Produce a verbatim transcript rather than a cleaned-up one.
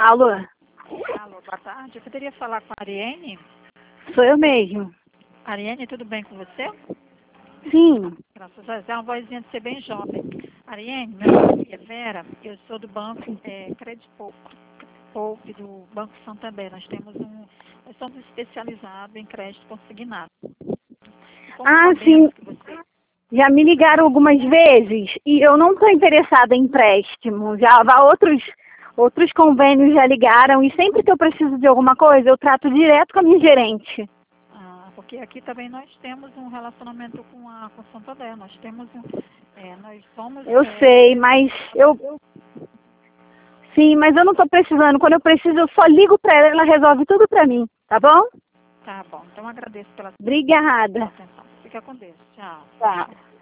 Alô? Alô, boa tarde. Eu poderia falar com a Ariane? Sou eu mesmo. Ariane, tudo bem com você? Sim. Graças a Deus. É uma vozinha de ser bem jovem. Ariane, meu nome é Vera, eu sou do Banco é, Credit Poupe, do Banco Santander. Nós temos um, nós somos especializados em crédito consignado. E como Ah, sim. sabemos que você... Já me ligaram algumas vezes e eu não estou interessada em empréstimo. Já há outros, outros convênios já ligaram e sempre que eu preciso de alguma coisa eu trato direto com a minha gerente. Ah, porque aqui também nós temos um relacionamento com a com o Santander. Nós temos um... É, nós somos... Eu É, sei, mas eu... Sim, mas eu não estou precisando. Quando eu preciso eu só ligo para ela e ela resolve tudo para mim, tá bom? tá bom. Então agradeço pela Obrigada. atenção. Fica com Deus. Tchau. Tá.